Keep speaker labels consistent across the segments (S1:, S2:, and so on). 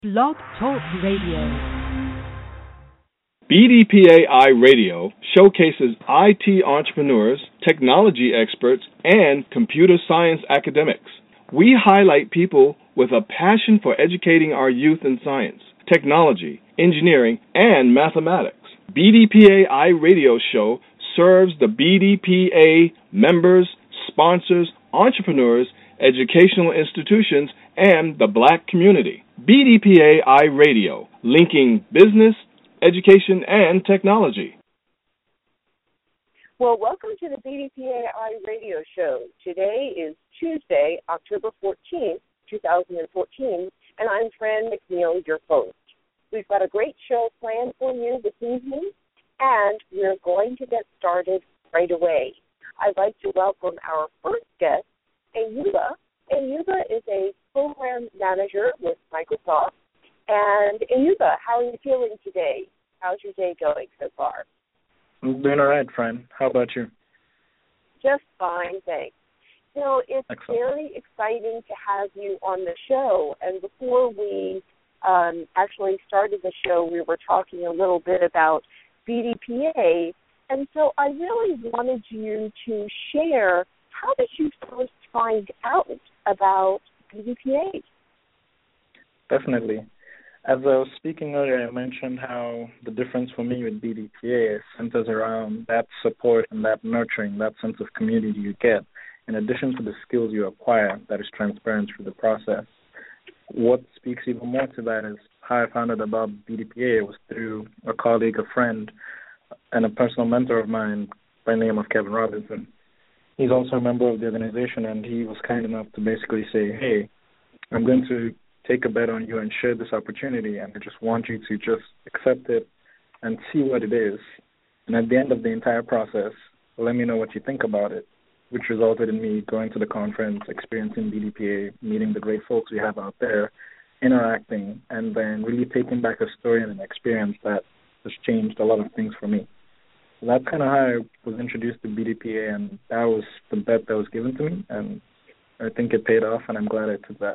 S1: Blog Talk Radio.
S2: BDPA Radio showcases IT entrepreneurs, technology experts, and computer science academics. We highlight people with a passion for educating our youth in science, technology, engineering, and mathematics. BDPA Radio Show serves the BDPA members, sponsors, entrepreneurs, educational institutions, and the Black community. BDPA Radio, linking business, education, and technology.
S3: Well, welcome to the BDPA Radio Show. Today is Tuesday, October 14th, 2014, and I'm Fran McNeil, your host. We've got a great show planned for you this evening, and we're going to get started right away. I'd like to welcome our first guest, Ayuba. Ayuba is a program manager with Microsoft. And Ayuba, how are you feeling today? How's your day going so far?
S4: I'm doing all right, Fran. How about you?
S3: Just fine, thanks. You know, it's
S4: Excellent.
S3: very exciting to have you on the show. And before we actually started the show, we were talking a little bit about BDPA. And so I really wanted you to share, how did you first find out about BDPA?
S4: Definitely. As I was speaking earlier, I mentioned how the difference for me with BDPA centers around that support and that nurturing, that sense of community you get, in addition to the skills you acquire that is transparent through the process. What speaks even more to that is how I found out about BDPA was through a colleague, a friend, and a personal mentor of mine by the name of Kevin Robinson. He's also a member of the organization, and he was kind enough to basically say, hey, I'm going to take a bet on you and share this opportunity, and I just want you to just accept it and see what it is. And at the end of the entire process, let me know what you think about it, which resulted in me going to the conference, experiencing BDPA, meeting the great folks we have out there, interacting, and then really taking back a story and an experience that has changed a lot of things for me. So that's kind of how I was introduced to BDPA, and that was the bet that was given to me, and I think it paid off, and I'm glad I took that.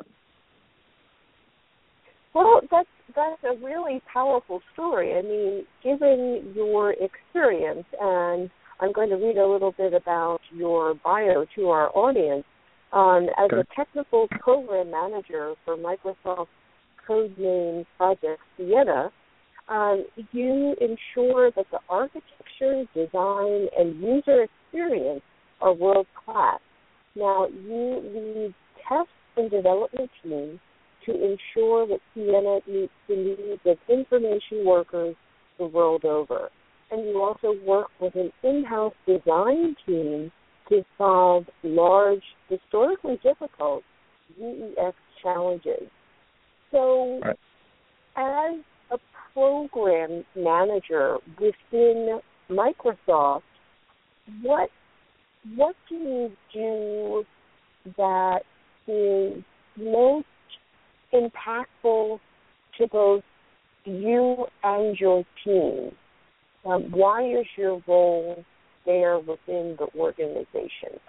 S3: Well, that's a really powerful story. I mean, given your experience, and I'm going to read a little bit about your bio to our audience. As a technical program manager for Microsoft Codename Project Sienna, you ensure that the architecture, design, and user experience are world-class. Now, you lead test and development teams to ensure that Sienna meets the needs of information workers the world over. And you also work with an in-house design team to solve large, historically difficult UEX challenges. So, as a program manager within Microsoft, what do you do that is most impactful to both you and your team? Why is your role there within the organization?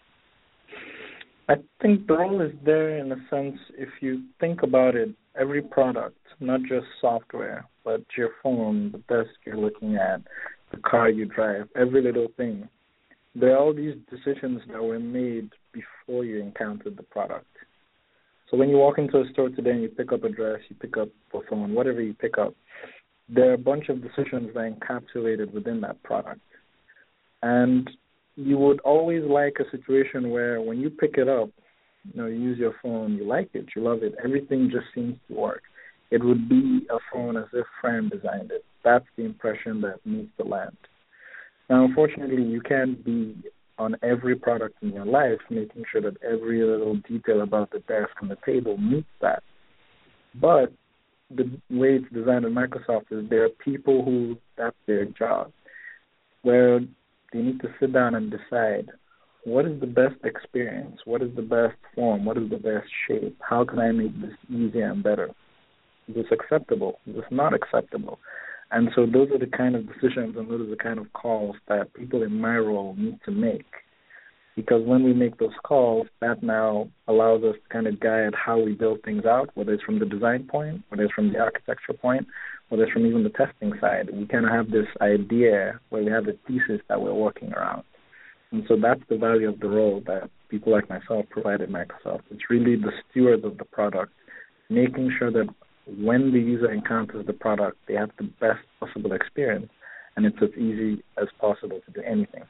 S4: I think the role is there in a sense, if you think about it, every product, not just software, but your phone, the desk you're looking at, the car you drive, every little thing, there are all these decisions that were made before you encountered the product. So when you walk into a store today and you pick up a dress, you pick up a phone, whatever you pick up, there are a bunch of decisions that are encapsulated within that product. And you would always like a situation where when you pick it up, you use your phone, you like it, you love it, everything just seems to work. It would be a phone as if Fran designed it. That's the impression that needs to land. Now, unfortunately, you can't be on every product in your life, making sure that every little detail about the desk and the table meets that. But the way it's designed at Microsoft is there are people who that's their job, where they need to sit down and decide what is the best experience, what is the best form, what is the best shape, how can I make this easier and better? Is this acceptable? Is this not acceptable? And so those are the kind of decisions and those are the kind of calls that people in my role need to make. Because when we make those calls, that now allows us to kind of guide how we build things out, whether it's from the design point, whether it's from the architecture point, whether it's from even the testing side. We kind of have this idea where we have a thesis that we're working around. And so that's the value of the role that people like myself provide at Microsoft. It's really the stewards of the product, making sure that when the user encounters the product, they have the best possible experience, and it's as easy as possible to do anything.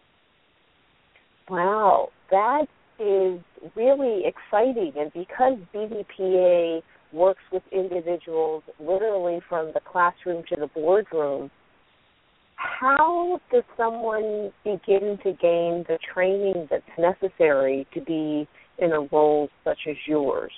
S3: Wow, that is really exciting. And because BDPA works with individuals literally from the classroom to the boardroom, how does someone begin to gain the training that's necessary to be in a role such as yours?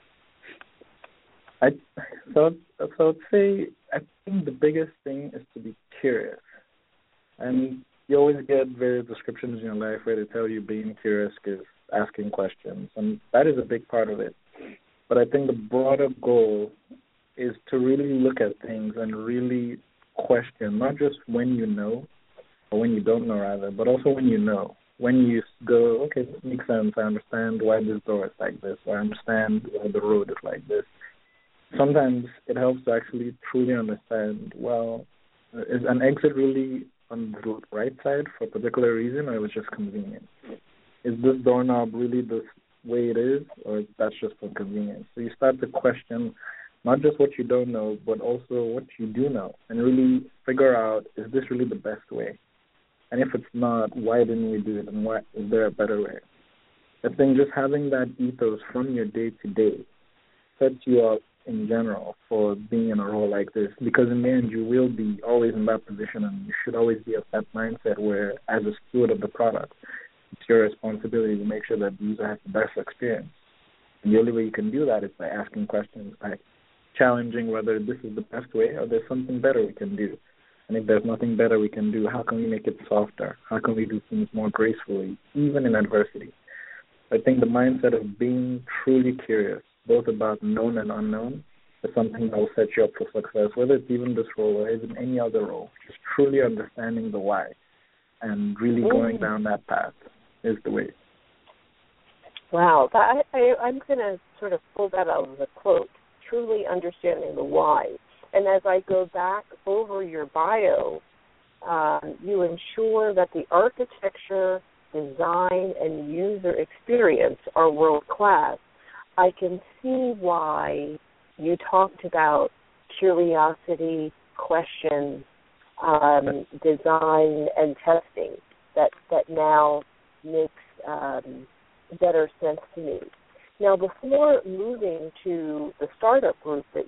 S4: So I'd say I think the biggest thing is to be curious. And you always get various descriptions in your life where they tell you being curious is asking questions, and that is a big part of it. But I think the broader goal is to really look at things and really question, not just when you know, or when you don't know rather, but also when you know. When you go, okay, this makes sense, I understand why this door is like this, or I understand why the road is like this. Sometimes it helps to actually truly understand, well, is an exit really on the right side for a particular reason, or it was just convenient? Is this doorknob really the way it is, or that's just for convenience? So you start to question not just what you don't know, but also what you do know, and really figure out, is this really the best way? And if it's not, why didn't we do it, and why is there a better way? I think just having that ethos from your day-to-day sets you up in general for being in a role like this, because in the end you will be always in that position, and you should always be of that mindset where, as a steward of the product, it's your responsibility to make sure that the user has the best experience. And the only way you can do that is by asking questions, by challenging whether this is the best way or there's something better we can do. And if there's nothing better we can do, how can we make it softer? How can we do things more gracefully, even in adversity? I think the mindset of being truly curious, both about known and unknown, is something that will set you up for success, whether it's even this role or even any other role. Just truly understanding the why and really going down that path is the way.
S3: Wow, I'm going to sort of pull that out of the quote, truly understanding the why. And as I go back over your bio, you ensure that the architecture, design, and user experience are world-class. I can see why you talked about curiosity, questions, design, and testing. That now makes better sense to me. Now, before moving to the startup group that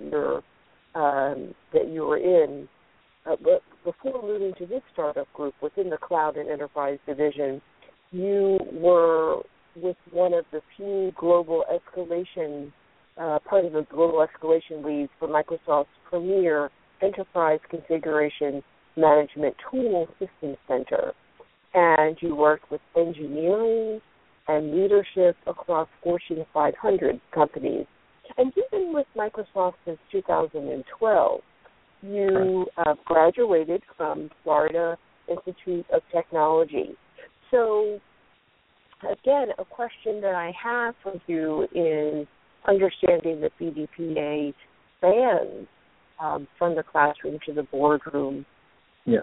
S3: you were in, before moving to this startup group within the Cloud and Enterprise Division, you were with one of the few global escalation, part of the global escalation leads for Microsoft's premier enterprise configuration management tool system center. And you worked with engineering and leadership across Fortune 500 companies. And you've been with Microsoft since 2012. You graduated from Florida Institute of Technology. So, again, a question that I have for you is understanding that BDPA spans from the classroom to the boardroom.
S4: Yeah.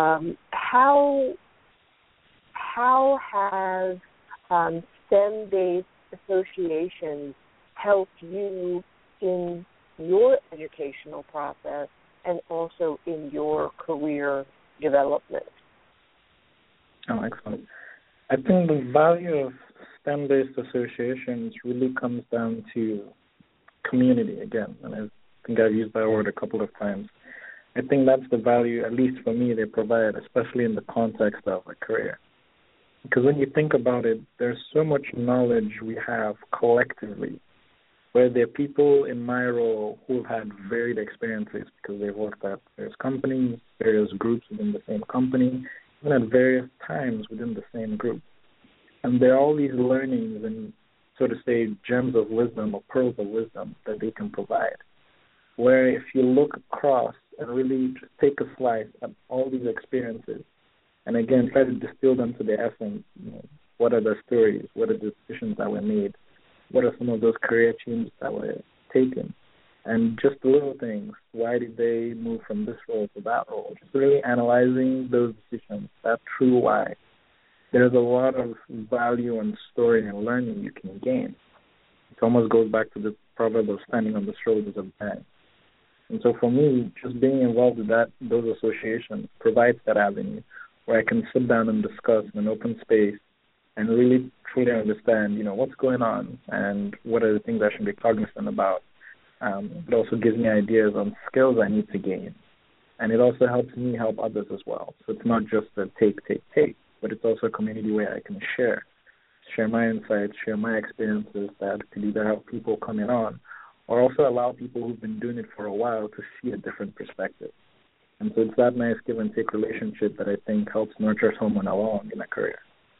S3: How has STEM-based associations helped you in your educational process and also in your career development?
S4: Oh, excellent. I think the value of STEM-based associations really comes down to community again, and I think I've used that word a couple of times. I think that's the value, at least for me, they provide, especially in the context of a career. Because when you think about it, there's so much knowledge we have collectively, where there are people in my role who have had varied experiences because they've worked at various companies, various groups within the same company, even at various times within the same group. And there are all these learnings and, so to say, gems of wisdom or pearls of wisdom that they can provide, where if you look across and really just take a slice at all these experiences, and again, try to distill them to their essence, What are the stories? What are the decisions that were made? What are some of those career changes that were taken? And just the little things. Why did they move from this role to that role? Just really analyzing those decisions, that true why. There's a lot of value and story and learning you can gain. It almost goes back to the proverb of standing on the shoulders of giants. And so for me, just being involved with those associations provides that avenue where I can sit down and discuss in an open space and really truly understand, what's going on and what are the things I should be cognizant about. It also gives me ideas on skills I need to gain. And it also helps me help others as well. So it's not just a take, but it's also a community where I can share my insights, share my experiences that could either help people coming on or also allow people who've been doing it for a while to see a different perspective. And so it's that nice give and take relationship that I think helps nurture someone along in a career.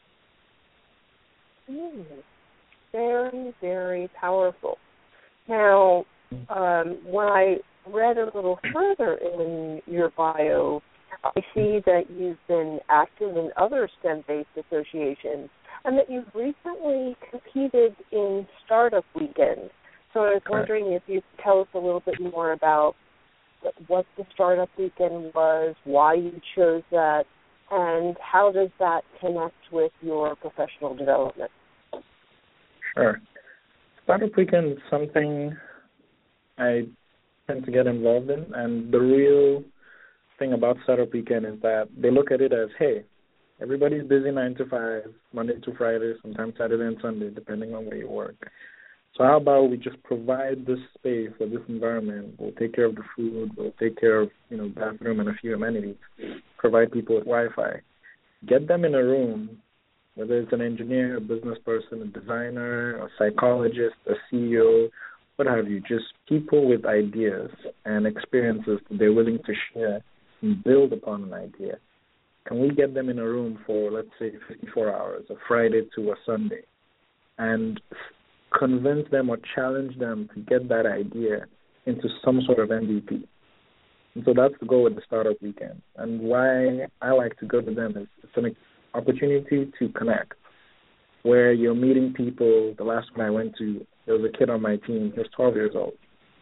S3: Very, very powerful. Now, when I read a little further in your bio, I see that you've been active in other STEM-based associations and that you've recently competed in Startup Weekend. So I was wondering if you could tell us a little bit more about what the Startup Weekend was, why you chose that, and how does that connect with your professional development?
S4: Sure. Startup Weekend is something I tend to get involved in, and the real thing about Startup Weekend is that they look at it as, hey, everybody's busy 9 to 5, Monday to Friday, sometimes Saturday and Sunday, depending on where you work. So how about we just provide this space or this environment? We'll take care of the food, we'll take care of, bathroom and a few amenities, provide people with Wi-Fi. Get them in a room, whether it's an engineer, a business person, a designer, a psychologist, a CEO, what have you, just people with ideas and experiences that they're willing to share and build upon an idea. Can we get them in a room for, let's say, 54 hours, a Friday to a Sunday, and convince them or challenge them to get that idea into some sort of MVP? And so that's the goal with the Startup Weekend. And why I like to go to them is it's an opportunity to connect, where you're meeting people. The last one I went to, there was a kid on my team. He was 12 years old.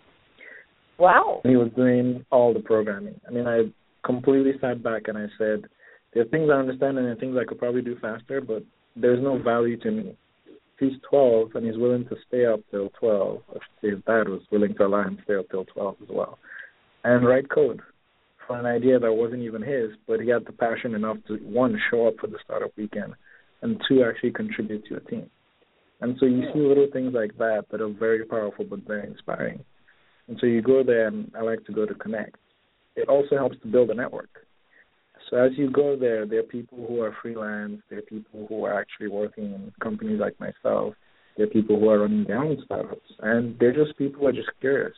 S3: Wow.
S4: And he was doing all the programming. I mean, I completely sat back and I said, there are things I understand and there are things I could probably do faster, but there's no value to me. He's 12 and he's willing to stay up till 12. His dad was willing to allow him to stay up till 12 as well, and write code for an idea that wasn't even his, but he had the passion enough to, 1, show up for the Startup Weekend, and 2, actually contribute to a team. And so you see little things like that that are very powerful but very inspiring. And so you go there, and I like to go to connect. It also helps to build a network. So as you go there are people who are freelance, there are people who are actually working in companies like myself, there are people who are running their own startups, and they're just people who are just curious.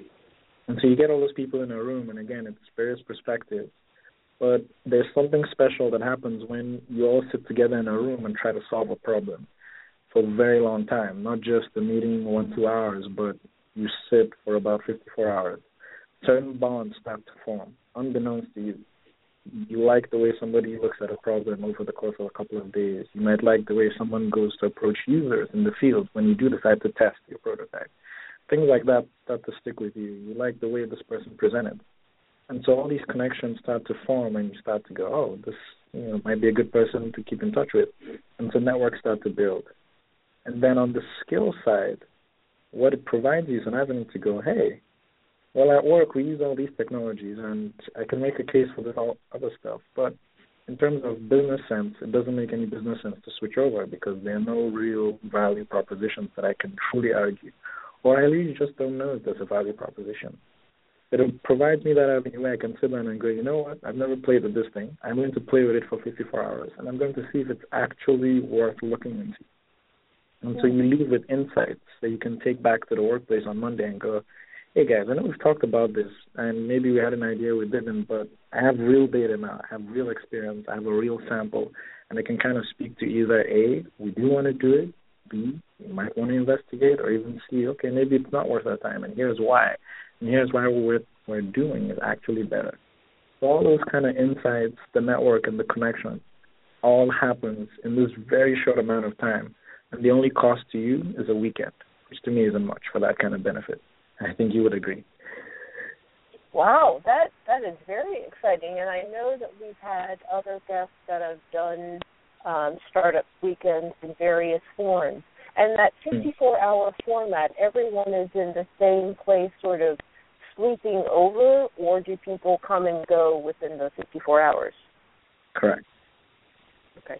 S4: And so you get all those people in a room, and again, it's various perspectives. But there's something special that happens when you all sit together in a room and try to solve a problem for a very long time, not just a meeting 1-2 hours, but you sit for about 54 hours. Certain bonds start to form, unbeknownst to you. You like the way somebody looks at a problem over the course of a couple of days. You might like the way someone goes to approach users in the field when you do decide to test your prototype. Things like that start to stick with you. You like the way this person presented. And so all these connections start to form, and you start to go, oh, this might be a good person to keep in touch with. And so networks start to build. And then on the skill side, what it provides you is an avenue to go, hey, well, at work we use all these technologies, and I can make a case for this all other stuff. But in terms of business sense, it doesn't make any business sense to switch over because there are no real value propositions that I can truly argue. Or I really just don't know if there's a value proposition. But it provides me that avenue where I can sit down and go, you know what, I've never played with this thing. I'm going to play with it for 54 hours, and I'm going to see if it's actually worth looking into. And so you leave with insights that you can take back to the workplace on Monday and go, hey guys, I know we've talked about this, and maybe we had an idea we didn't, but I have real data now. I have real experience. I have a real sample, and I can kind of speak to either A, we do want to do it, B, we might want to investigate, or even C, okay, maybe it's not worth our time, and here's why. And here's why what we're doing is actually better. So all those kind of insights, the network and the connection, all happens in this very short amount of time, and the only cost to you is a weekend, which to me isn't much for that kind of benefit. I think you would agree.
S3: Wow, that is very exciting, and I know that we've had other guests that have done startup weekends in various forms. And that 54-hour format, everyone is in the same place sort of sleeping over, or do people come and go within the 54 hours?
S4: Correct.
S3: Okay.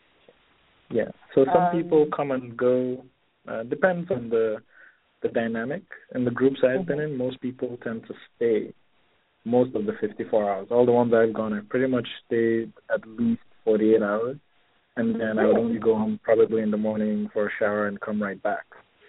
S4: Yeah, so some people come and go. Depends on the dynamic. In the groups I've been in, most people tend to stay most of the 54 hours. All the ones I've gone, I've pretty much stayed at least 48 hours. And then I would only go home probably in the morning for a shower and come right back.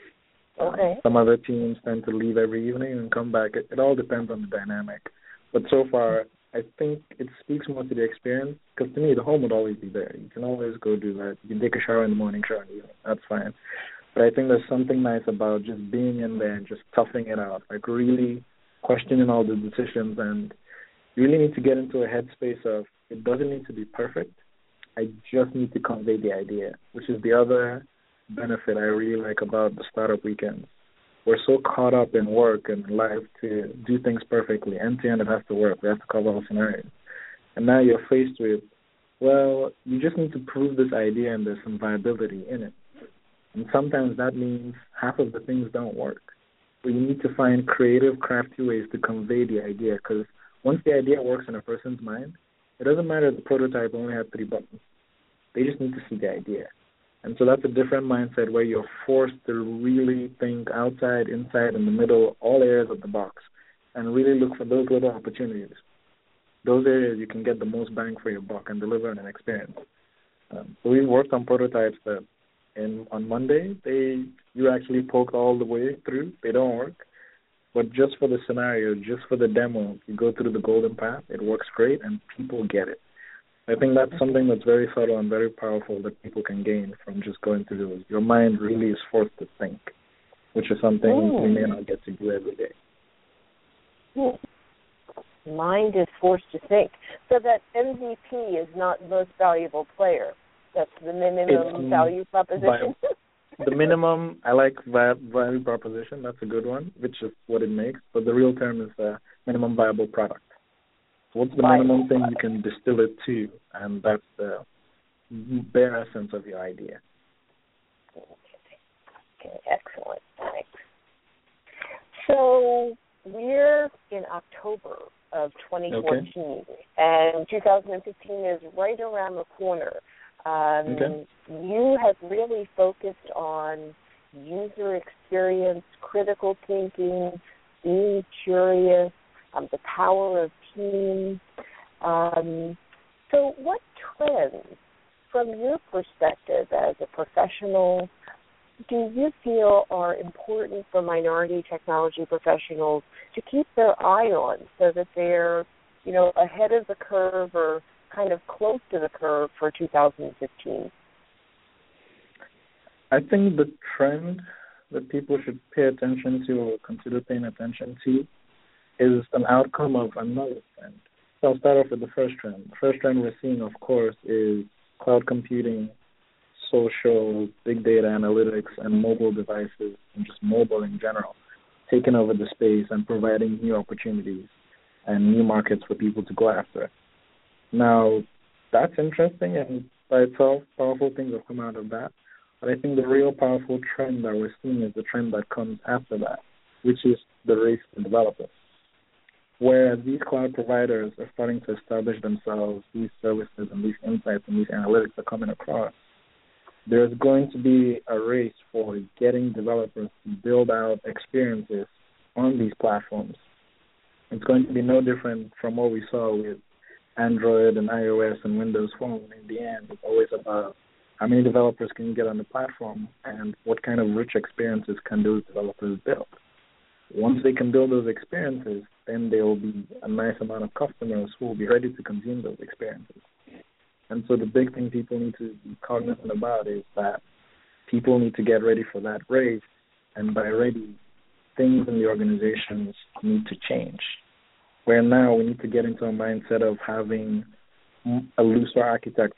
S3: Okay.
S4: Some other teams tend to leave every evening and come back. It all depends on the dynamic. But so far, I think it speaks more to the experience, because to me, the home would always be there. You can always go do that. You can take a shower in the morning, shower in the evening. That's fine. But I think there's something nice about just being in there and just toughing it out, like really questioning all the decisions. And you really need to get into a headspace of it doesn't need to be perfect. I just need to convey the idea, which is the other benefit I really like about the startup weekends. We're so caught up in work and life to do things perfectly. End to end, it has to work. We have to cover all scenarios. And now you're faced with, well, you just need to prove this idea and there's some viability in it. And sometimes that means half of the things don't work. But you need to find creative, crafty ways to convey the idea, because once the idea works in a person's mind, it doesn't matter if the prototype only had 3 buttons. They just need to see the idea. And so that's a different mindset where you're forced to really think outside, inside, in the middle, all areas of the box, and really look for those little opportunities. Those areas you can get the most bang for your buck and deliver an experience. So we've worked on prototypes that on Monday, you actually poke all the way through. They don't work. But just for the scenario, just for the demo, you go through the golden path, it works great, and people get it. I think that's something that's very subtle and very powerful that people can gain from just going through those. Your mind really is forced to think, which is something you may not get to do every day.
S3: Mind is forced to think. So that MVP is not most valuable player. That's the minimum value proposition.
S4: The minimum, I like value proposition. That's a good one, which is what it makes. But the real term is minimum viable product. So what's the minimum thing you can distill it to? And that's the bare essence of your idea.
S3: Okay, excellent. Thanks. So we're in October of 2014, and 2015 is right around the corner. You have really focused on user experience, critical thinking, being curious, the power of teams. So what trends, from your perspective as a professional, do you feel are important for minority technology professionals to keep their eye on so that they're, ahead of the curve or kind of close to the curve for 2015?
S4: I think the trend that people should pay attention to or consider paying attention to is an outcome of another trend. So I'll start off with the first trend. The first trend we're seeing, of course, is cloud computing, social, big data analytics, and mobile devices, and just mobile in general, taking over the space and providing new opportunities and new markets for people to go after. Now, that's interesting, and by itself, powerful things have come out of that. But I think the real powerful trend that we're seeing is the trend that comes after that, which is the race to developers. Where these cloud providers are starting to establish themselves, these services and these insights and these analytics are coming across, there's going to be a race for getting developers to build out experiences on these platforms. It's going to be no different from what we saw with Android and iOS and Windows Phone. In the end, it's always about how many developers can you get on the platform and what kind of rich experiences can those developers build. Once they can build those experiences, then there will be a nice amount of customers who will be ready to consume those experiences. And so the big thing people need to be cognizant about is that people need to get ready for that race, and by ready, things in the organizations need to change. Where now we need to get into a mindset of having a looser architecture.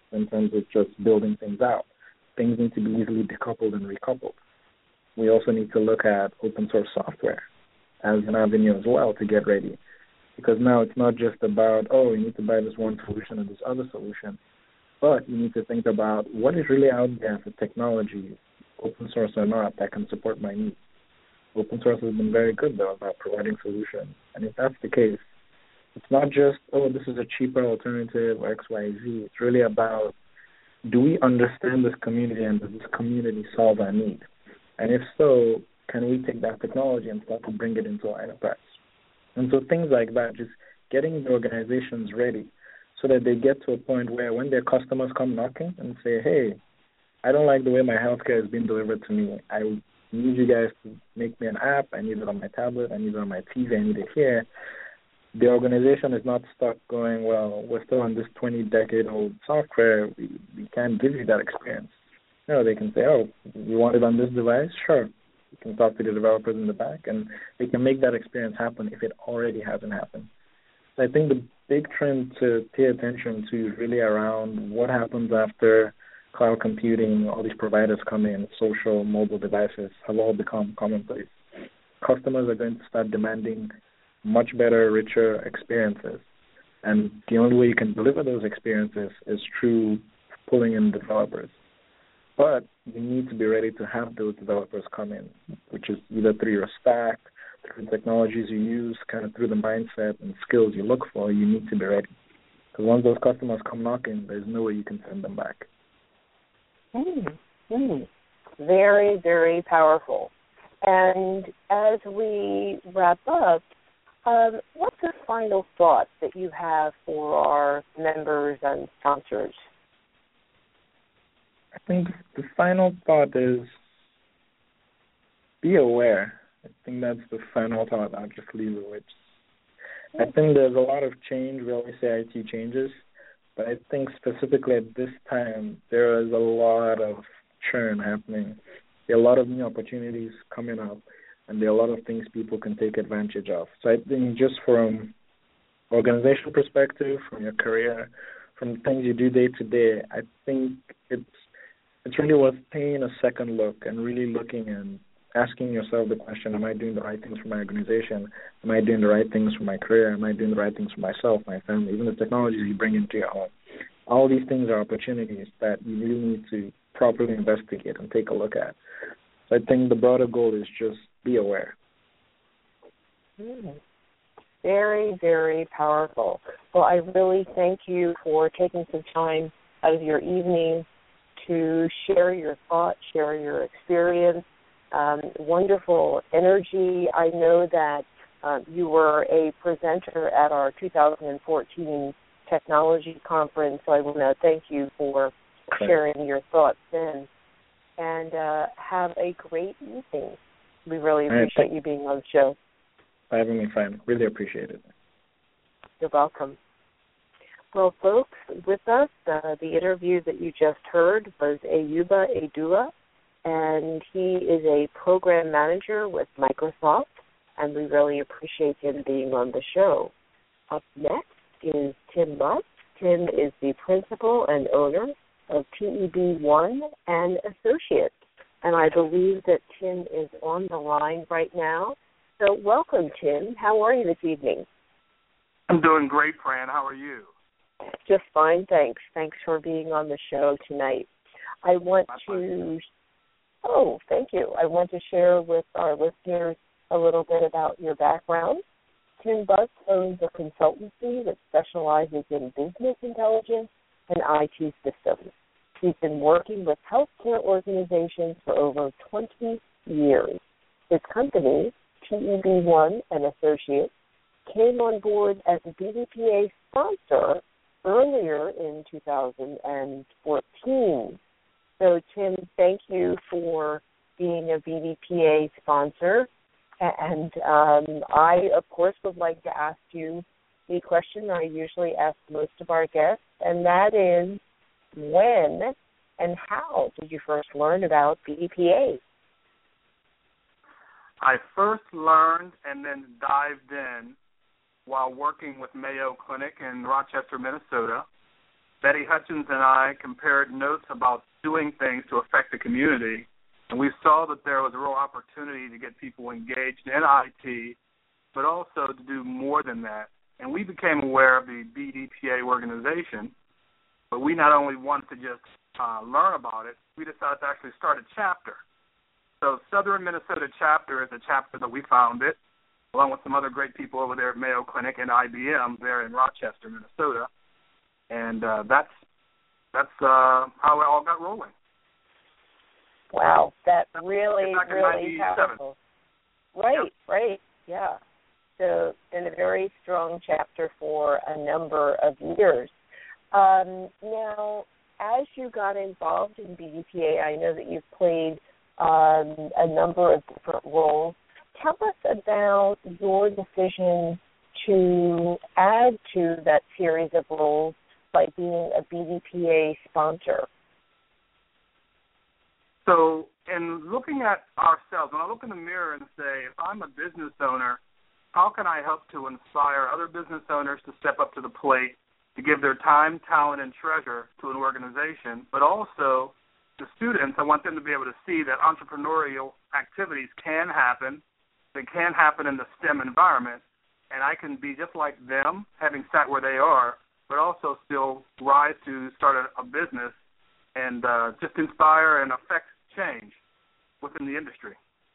S4: in terms of just building things out. Things need to be easily decoupled and recoupled. We also need to look at open source software as an avenue as well to get ready. Because now it's not just about, oh, you need to buy this one solution or this other solution, but you need to think about what is really out there for technology, open source or not, that can support my needs. Open source has been very good, though, about providing solutions. And if that's the case, it's not just, oh, this is a cheaper alternative or X, Y, Z. It's really about, do we understand this community and does this community solve our need? And if so, can we take that technology and start to bring it into our enterprise? And so things like that, just getting the organizations ready so that they get to a point where when their customers come knocking and say, hey, I don't like the way my healthcare is being delivered to me. I need you guys to make me an app. I need it on my tablet. I need it on my TV. I need it here. The organization is not stuck going, well, we're still on this 20-decade-old software. We can't give you that experience. No, they can say, oh, you want it on this device? Sure. You can talk to the developers in the back, and they can make that experience happen if it already hasn't happened. So I think the big trend to pay attention to is really around what happens after cloud computing, all these providers come in, social, mobile devices have all become commonplace. Customers are going to start demanding much better, richer experiences. And the only way you can deliver those experiences is through pulling in developers. But you need to be ready to have those developers come in, which is either through your stack, through the technologies you use, kind of through the mindset and skills you look for. You need to be ready. Because once those customers come knocking, there's no way you can send them back.
S3: Very, very powerful. And as we wrap up, what's the final thought that you have for our members and sponsors?
S4: I think the final thought is be aware. I think that's the final thought I'll just leave it with. I think there's a lot of change. We always say IT changes. But I think specifically at this time, there is a lot of churn happening. There are a lot of new opportunities coming up, and there are a lot of things people can take advantage of. So I think just from organizational perspective, from your career, from the things you do day to day, I think it's really worth taking a second look and really looking and asking yourself the question, am I doing the right things for my organization? Am I doing the right things for my career? Am I doing the right things for myself, my family, even the technologies you bring into your home? All these things are opportunities that you really need to properly investigate and take a look at. So I think the broader goal is just be aware.
S3: Very, very powerful. Well, I really thank you for taking some time out of your evening to share your thoughts, share your experience. Wonderful energy. I know that you were a presenter at our 2014 technology conference, so I want to thank you for sharing your thoughts then. And have a great evening. We really appreciate you being on the show.
S4: For having me, fine. Really appreciate it.
S3: You're welcome. Well, folks, with us, the interview that you just heard was Ayuba Edua, and he is a program manager with Microsoft, and we really appreciate him being on the show. Up next is Tim Butts. Tim is the principal and owner of TEB1 and Associates, and I believe that Tim is on the line right now. So welcome, Tim. How are you this evening?
S5: I'm doing great, Fran. How are you?
S3: Just fine, thanks. Thanks for being on the show tonight. I want to share with our listeners a little bit about your background. Tim Butts owns a consultancy that specializes in business intelligence and IT systems. He's been working with healthcare organizations for over 20 years. His company, TEB1 and Associates, came on board as a BDPA sponsor earlier in 2014. So, Tim, thank you for being a BDPA sponsor. And I, of course, would like to ask you the question I usually ask most of our guests, and that is, when and how did you first learn about BDPA?
S5: I first learned and then dived in while working with Mayo Clinic in Rochester, Minnesota. Betty Hutchins and I compared notes about doing things to affect the community, and we saw that there was a real opportunity to get people engaged in IT, but also to do more than that. And we became aware of the BDPA organization, but we not only wanted to just learn about it, we decided to actually start a chapter. So Southern Minnesota chapter is a chapter that we founded, along with some other great people over there at Mayo Clinic and IBM there in Rochester, Minnesota. And that's how it all got rolling.
S3: Wow, that really powerful. Right,
S5: yep.
S3: Right, yeah. So, been a very strong chapter for a number of years. Now, as you got involved in BDPA, I know that you've played a number of different roles. Tell us about your decision to add to that series of roles by being a BDPA sponsor.
S5: So, in looking at ourselves, when I look in the mirror and say, if I'm a business owner, how can I help to inspire other business owners to step up to the plate, to give their time, talent, and treasure to an organization, but also the students, I want them to be able to see that entrepreneurial activities can happen. They can happen in the STEM environment, and I can be just like them, having sat where they are, but also still rise to start a business and just inspire and affect change within the industry.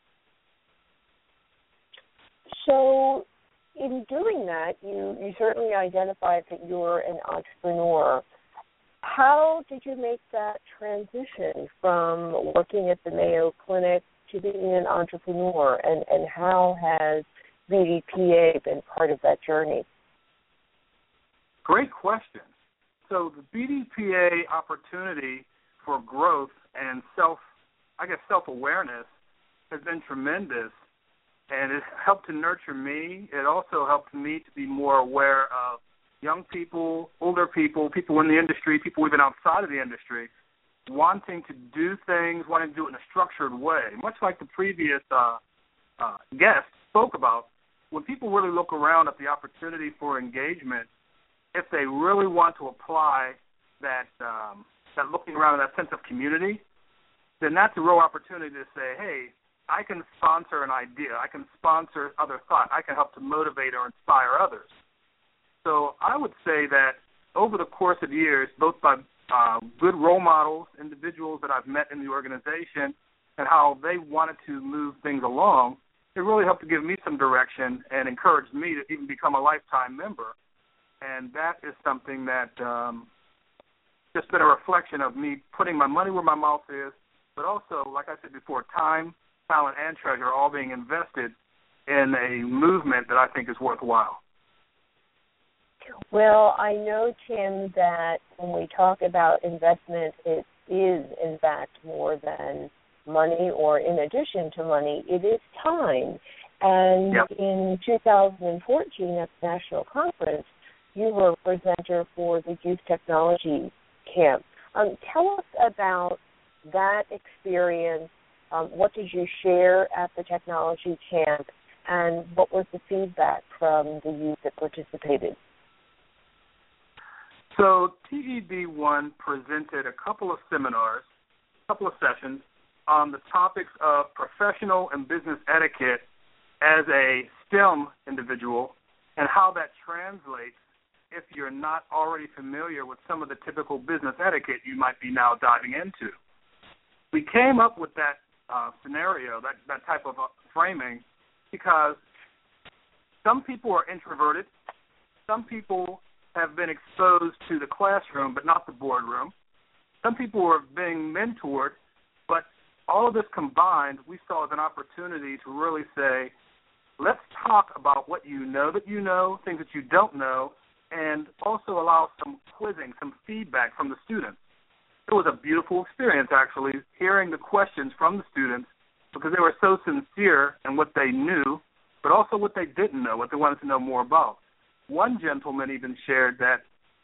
S3: So in doing that, you certainly identified that you're an entrepreneur. How did you make that transition from working at the Mayo Clinic to being an entrepreneur, and how has BDPA been part of that journey?
S5: Great question. So the BDPA opportunity for growth and self-awareness has been tremendous, and it helped to nurture me. It also helped me to be more aware of young people, older people, people in the industry, people even outside of the industry, wanting to do things, wanting to do it in a structured way. Much like the previous guest spoke about, when people really look around at the opportunity for engagement, if they really want to apply that looking around and that sense of community, then that's a real opportunity to say, hey, I can sponsor an idea. I can sponsor other thought. I can help to motivate or inspire others. So I would say that over the course of years, both by good role models, individuals that I've met in the organization, and how they wanted to move things along, it really helped to give me some direction and encouraged me to even become a lifetime member. And that is something that just been a reflection of me putting my money where my mouth is, but also, like I said before, time, talent, and treasure all being invested in a movement that I think is worthwhile.
S3: Well, I know, Tim, that when we talk about investment, it is, in fact, more than money or in addition to money. It is time. And
S5: yep.
S3: In 2014 at the National Conference, you were a presenter for the Youth Technology Camp. Tell us about that experience. What did you share at the Technology Camp, and what was the feedback from the youth that participated?
S5: So TEB1 presented a couple of seminars, a couple of sessions on the topics of professional and business etiquette as a STEM individual and how that translates if you're not already familiar with some of the typical business etiquette you might be now diving into. We came up with that scenario, that type of framing, because some people are introverted, some people have been exposed to the classroom but not the boardroom. Some people are being mentored, but all of this combined we saw as an opportunity to really say, let's talk about what you know, things that you don't know, and also allow some quizzing, some feedback from the students. It was a beautiful experience, actually, hearing the questions from the students because they were so sincere in what they knew, but also what they didn't know, what they wanted to know more about. One gentleman even shared that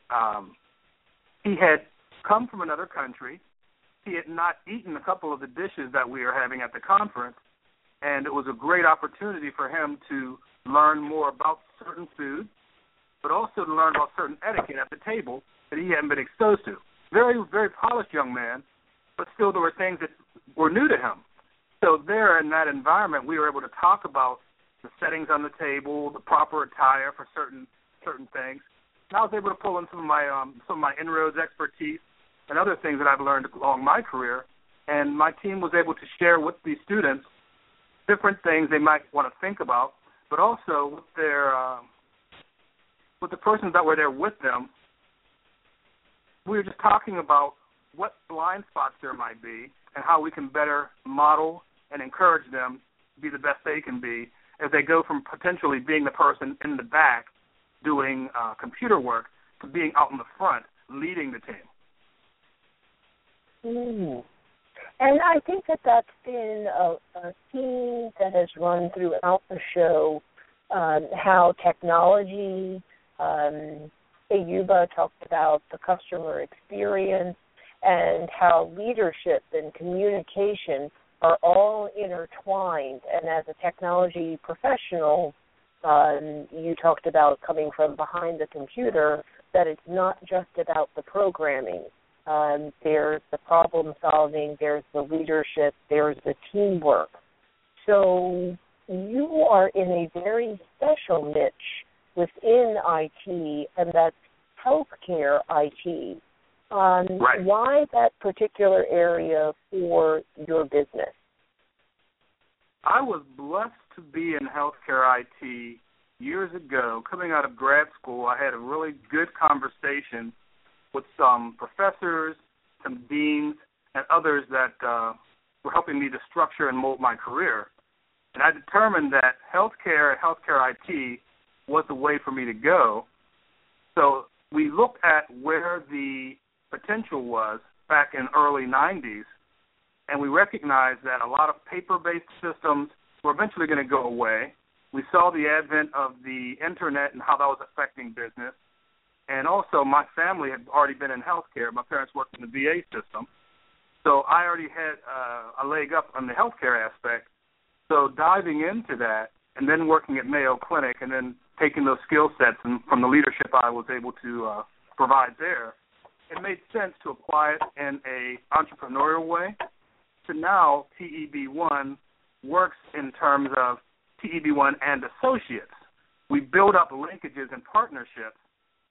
S5: he had come from another country. He had not eaten a couple of the dishes that we are having at the conference, and it was a great opportunity for him to learn more about certain foods, but also to learn about certain etiquette at the table that he hadn't been exposed to. Very, very polished young man, but still there were things that were new to him. So there in that environment, we were able to talk about the settings on the table, the proper attire for certain things. And I was able to pull in some of my inroads expertise and other things that I've learned along my career. And my team was able to share with these students different things they might want to think about, but also with their with the persons that were there with them. We were just talking about what blind spots there might be and how we can better model and encourage them to be the best they can be as they go from potentially being the person in the back doing computer work to being out in the front leading the team.
S3: Mm. And I think that's been a theme that has run throughout the show, how technology, Ayuba talked about the customer experience, and how leadership and communication are all intertwined. And as a technology professional, you talked about coming from behind the computer, that it's not just about the programming. There's the problem solving, there's the leadership, there's the teamwork. So you are in a very special niche within IT, and that's healthcare IT.
S5: Right.
S3: Why that particular area for your business?
S5: I was blessed to be in healthcare IT years ago. Coming out of grad school, I had a really good conversation with some professors, some deans, and others that were helping me to structure and mold my career. And I determined that healthcare and healthcare IT was the way for me to go. So we looked at where the potential was back in early 90s, and we recognized that a lot of paper-based systems were eventually going to go away. We saw the advent of the Internet and how that was affecting business. And also, my family had already been in healthcare. My parents worked in the VA system. So I already had a leg up on the healthcare aspect. So diving into that and then working at Mayo Clinic and then taking those skill sets and from the leadership I was able to provide there, it made sense to apply it in an entrepreneurial way. So now TEB1 works in terms of TEB1 and associates. We build up linkages and partnerships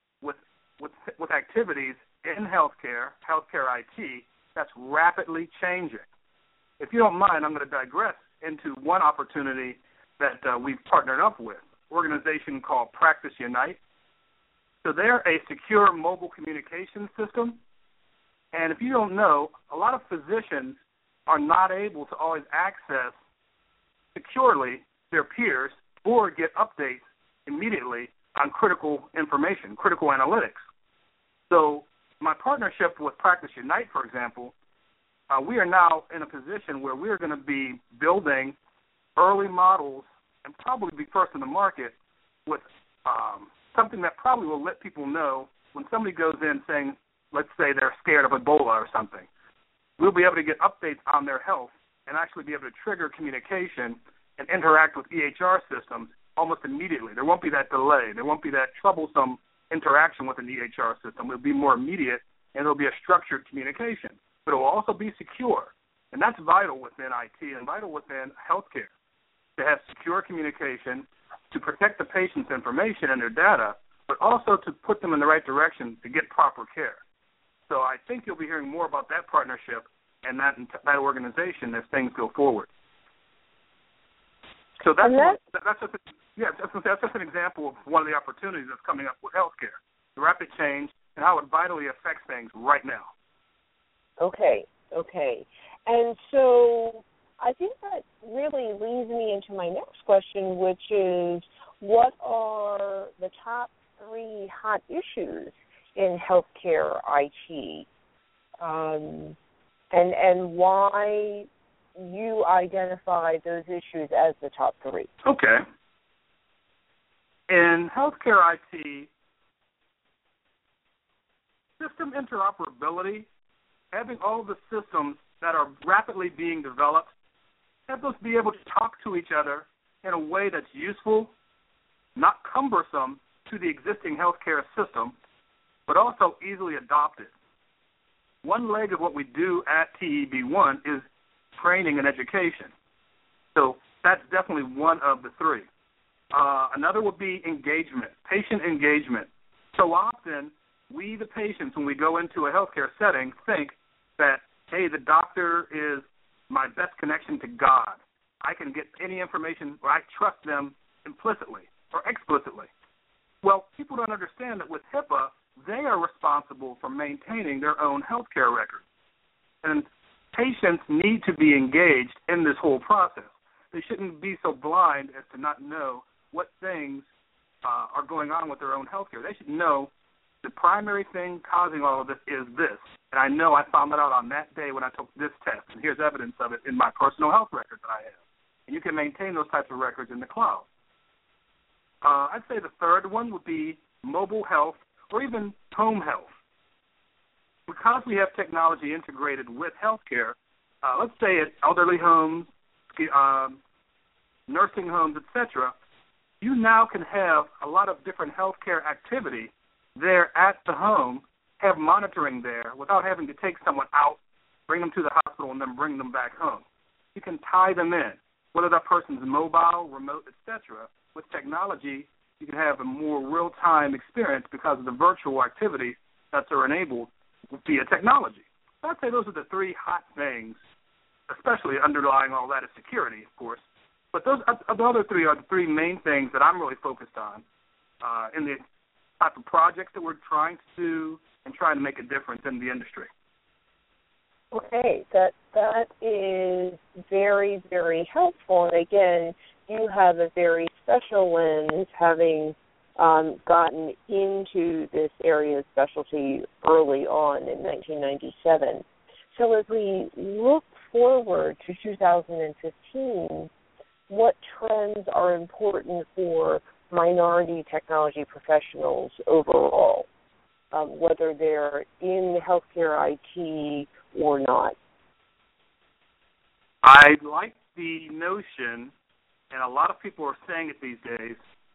S5: with activities in healthcare IT, that's rapidly changing. If you don't mind, I'm going to digress into one opportunity that we've partnered up with, an organization called Practice Unite. So they're a secure mobile communication system. And if you don't know, a lot of physicians are not able to always access securely their peers or get updates immediately on critical information, critical analytics. So my partnership with Practice Unite, for example, we are now in a position where we are going to be building early models and probably be first in the market with something that probably will let people know when somebody goes in saying, let's say they're scared of Ebola or something. We'll be able to get updates on their health and actually be able to trigger communication and interact with EHR systems almost immediately. There won't be that delay. There won't be that troublesome interaction with an EHR system. It'll be more immediate, and it'll be a structured communication. But it will also be secure, and that's vital within IT and vital within healthcare, to have secure communication, to protect the patient's information and their data, but also to put them in the right direction to get proper care. So I think you'll be hearing more about that partnership and that organization as things go forward. So that's just an example of one of the opportunities that's coming up with healthcare, the rapid change and how it vitally affects things right now.
S3: Okay. And so I think that really leads me into my next question, which is, what are the top 3 hot issues in healthcare IT, and why you identify those issues as the top 3?
S5: Okay. In healthcare IT, system interoperability, having all of the systems that are rapidly being developed, have those be able to talk to each other in a way that's useful, not cumbersome to the existing healthcare system, but also easily adopted. One leg of what we do at TEB1 is training and education. So that's definitely one of the three. Another would be engagement, patient engagement. So often, we, the patients, when we go into a healthcare setting, think that, hey, the doctor is my best connection to God. I can get any information, or I trust them implicitly or explicitly. Well, people don't understand that with HIPAA, they are responsible for maintaining their own healthcare records. And patients need to be engaged in this whole process. They shouldn't be so blind as to not know what things are going on with their own healthcare. They should know the primary thing causing all of this is this. And I know I found that out on that day when I took this test, and here's evidence of it in my personal health record that I have. And you can maintain those types of records in the cloud. I'd say the third one would be mobile health or even home health. Because we have technology integrated with healthcare, let's say at elderly homes, nursing homes, etc., you now can have a lot of different healthcare activity there at the home, have monitoring there without having to take someone out, bring them to the hospital, and then bring them back home. You can tie them in, whether that person's mobile, remote, etc. With technology, you can have a more real-time experience because of the virtual activities that are enabled via technology. So I'd say those are the three hot things, especially underlying all that is security, of course. But those the other three are the three main things that I'm really focused on in the type of projects that we're trying to do and trying to make a difference in the industry.
S3: Okay, that is very, very helpful. And again, you have a very special lens, having gotten into this area of specialty early on in 1997. So as we look forward to 2015, what trends are important for minority technology professionals overall, whether they're in healthcare IT or not?
S5: I like the notion, and a lot of people are saying it these days,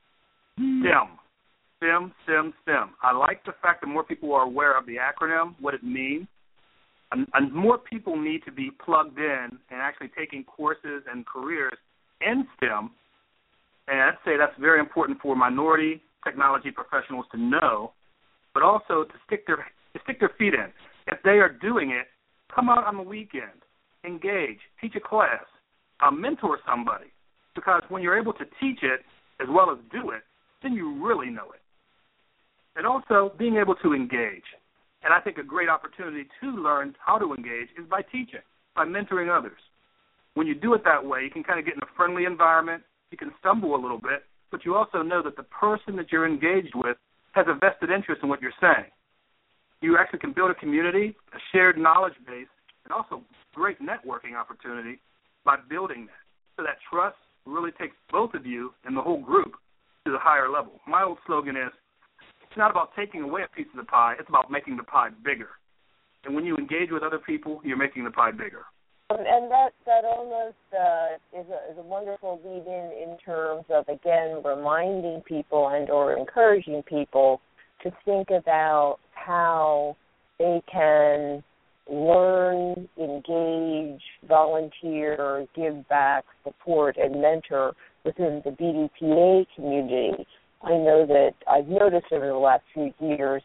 S5: STEM. I like the fact that more people are aware of the acronym, what it means, and more people need to be plugged in and actually taking courses and careers in STEM. And I'd say that's very important for minority technology professionals to know, but also to stick their feet in. If they are doing it, come out on the weekend, engage, teach a class, mentor somebody. Because when you're able to teach it as well as do it, then you really know it. And also being able to engage. And I think a great opportunity to learn how to engage is by teaching, by mentoring others. When you do it that way, you can kind of get in a friendly environment. You can stumble a little bit, but you also know that the person that you're engaged with has a vested interest in what you're saying. You actually can build a community, a shared knowledge base, and also great networking opportunity by building that. So that trust really takes both of you and the whole group to the higher level. My old slogan is, it's not about taking away a piece of the pie, it's about making the pie bigger. And when you engage with other people, you're making the pie bigger.
S3: And that almost is a wonderful lead-in terms of, again, reminding people and or encouraging people to think about how they can learn, engage, volunteer, give back, support, and mentor within the BDPA community. I know that I've noticed over the last few years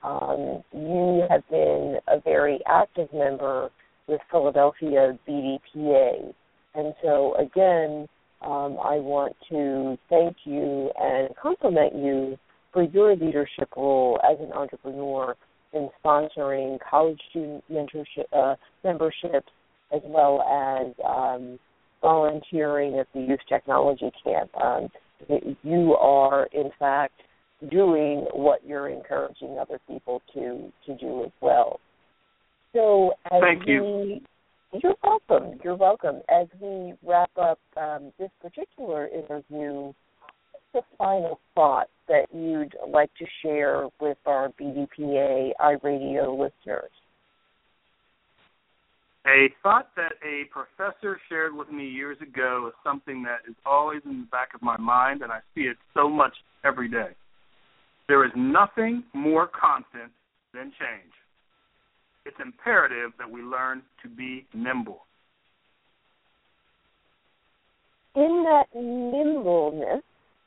S3: you have been a very active member with Philadelphia BDPA. And so, again, I want to thank you and compliment you for your leadership role as an entrepreneur in sponsoring college student mentorship memberships, as well as volunteering at the Youth Technology Camp. You are, in fact, doing what you're encouraging other people to do as well. So as
S5: Thank you.
S3: You're welcome. You're welcome. As we wrap up this particular interview, what's the final thought that you'd like to share with our BDPA iRadio listeners?
S5: A thought that a professor shared with me years ago is something that is always in the back of my mind, and I see it so much every day. There is nothing more constant than change. It's imperative that we learn to be nimble.
S3: In that nimbleness,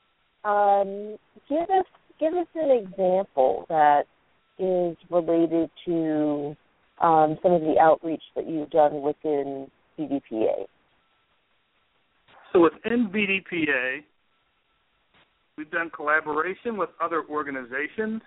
S3: give us an example that is related to some of the outreach that you've done within BDPA.
S5: So within BDPA, we've done collaboration with other organizations.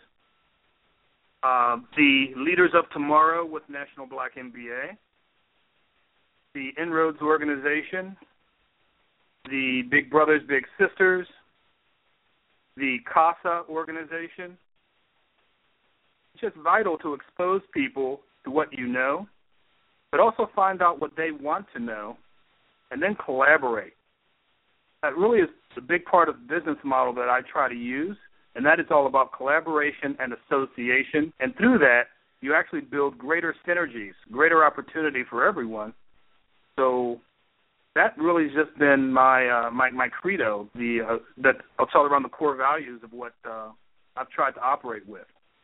S5: The Leaders of Tomorrow with National Black MBA, the Inroads Organization, the Big Brothers Big Sisters, the CASA organization. It's just vital to expose people to what you know, but also find out what they want to know, and then collaborate. That really is the big part of the business model that I try to use, and that is all about collaboration and association. And through that, you actually build greater synergies, greater opportunity for everyone. So that really has just been my credo, that I'll tell around the core values of what I've tried to operate with.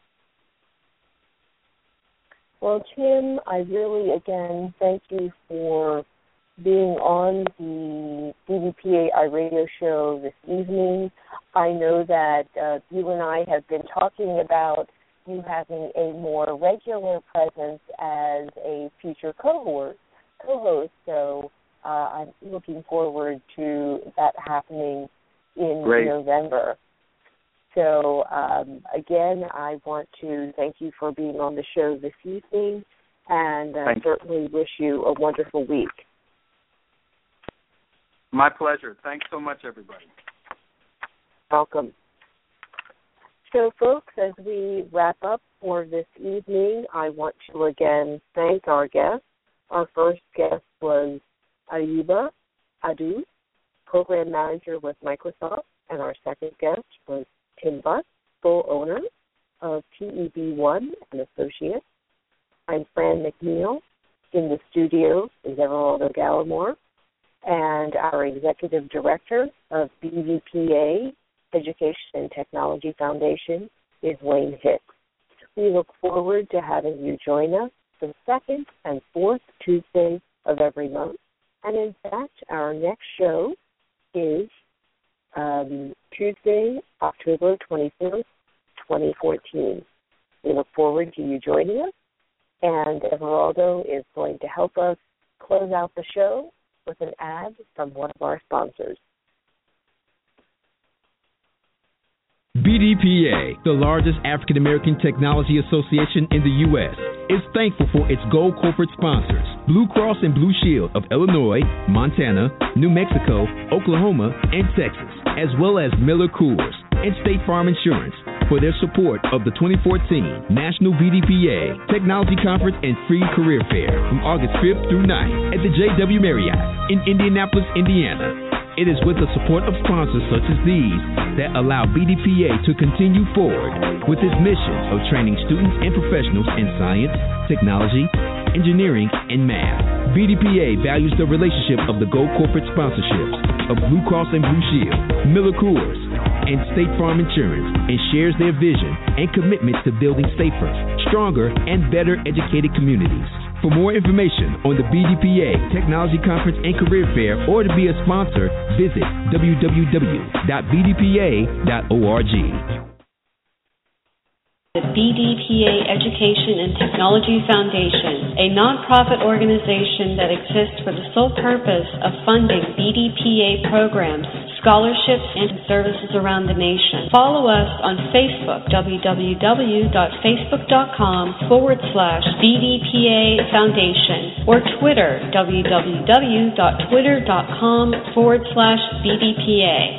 S3: Well, Tim, I really, again, thank you for being on the BDPA iRadio show this evening. I know that you and I have been talking about you having a more regular presence as a future co-host, so I'm looking forward to that happening in November. So, again, I want to thank you for being on the show this evening, and certainly wish you a wonderful week.
S5: My pleasure. Thanks so much, everybody.
S3: Welcome. So, folks, as we wrap up for this evening, I want to again thank our guests. Our first guest was Ayuba Adu, Program Manager with Microsoft, and our second guest was Tim Buss, full owner of TEB1 and Associates. I'm Fran McNeil. In the studio is Everaldo Gallimore, and our Executive Director of BDPA Education and Technology Foundation is Wayne Hicks. We look forward to having you join us the second and fourth Tuesday of every month. And in fact, our next show is Tuesday, October 24th, 2014. We look forward to you joining us, and Everaldo is going to help us close out the show with an ad from one of our sponsors.
S6: BDPA, the largest African American technology association in the U.S., is thankful for its gold corporate sponsors, Blue Cross and Blue Shield of Illinois, Montana, New Mexico, Oklahoma, and Texas, as well as Miller Coors and State Farm Insurance for their support of the 2014 National BDPA Technology Conference and Free Career Fair from August 5th through 9th at the JW Marriott in Indianapolis, Indiana. It is with the support of sponsors such as these that allow BDPA to continue forward with its mission of training students and professionals in science, technology, engineering, and math. BDPA values the relationship of the gold corporate sponsorships of Blue Cross and Blue Shield, Miller Coors, and State Farm Insurance, and shares their vision and commitment to building safer, stronger, and better educated communities. For more information on the BDPA Technology Conference and Career Fair or to be a sponsor, visit www.bdpa.org.
S7: The BDPA Education and Technology Foundation, a nonprofit organization that exists for the sole purpose of funding BDPA programs, scholarships, and services around the nation. Follow us on Facebook, www.facebook.com/BDPA Foundation, or Twitter, www.twitter.com/BDPA.